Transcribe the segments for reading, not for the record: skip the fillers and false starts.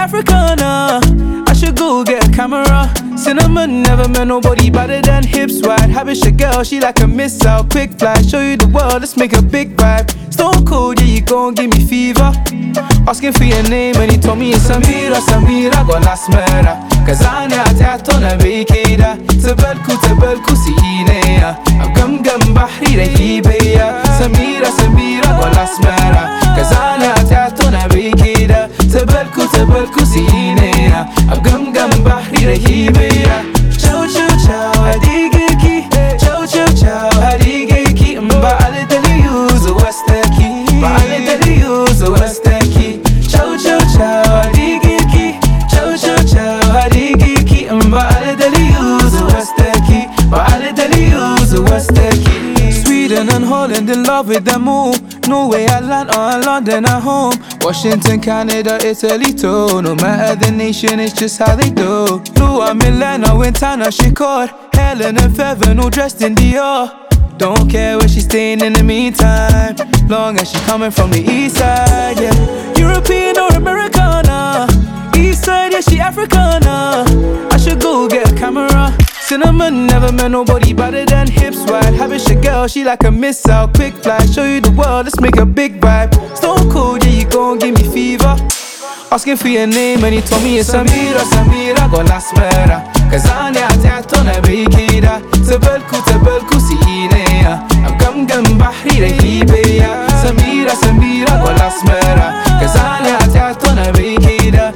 Africana. I should go get a camera. Cinnamon never met nobody better than hips wide. Habisha girl, she like a missile. Quick fly, show you the world, let's make a big vibe. Stone cold, yeah, you gon' give me fever. Asking for your name and he told me it's Samira, Samira, gola smera. Kazani atatona beikida. Tabelku siinea. Gam bahri rahibeya. Samira, Samira, gola smera. Kazani atatona beikida. Tabelku siinea. Gam bahri rahibeya. Chow chow chow hadigiki. Chow chow chow hadigiki. Mba ale dali use westaki. Mba ale dali use westaki. Chow chow chow hadigiki. Chow chow chow hadigiki. Mba ale dali use westaki. Mba ale dali use westaki. Sweden and Holland in love with them all. Norway, Atlanta, London at home. Washington, Canada, Italy too. No matter the nation, it's just how they do. Lua, Milano, Wintana, she caught Helen and Feather, all dressed in Dior. Don't care where she's staying in the meantime, long as she coming from the east side, yeah. European or Americana, east side, yeah, she Africana. I should go get a camera. Cinnamon never met nobody better than hips wide. Habisha girl, she like a missile. Quick fly, show you the world, let's make a big vibe. Stone cold, yeah, you gon' give me fever. Asking for your name and he told me it's Samira, Samira, gola smera. Kazani atatona beikida. Tabelku siinea. Gam bahri rahibeya. Samira, Samira, gola smera. Kazani atatona beikida.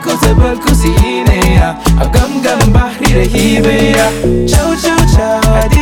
Tabelku siinea. Gam bahri rahibeya. Chow chow chow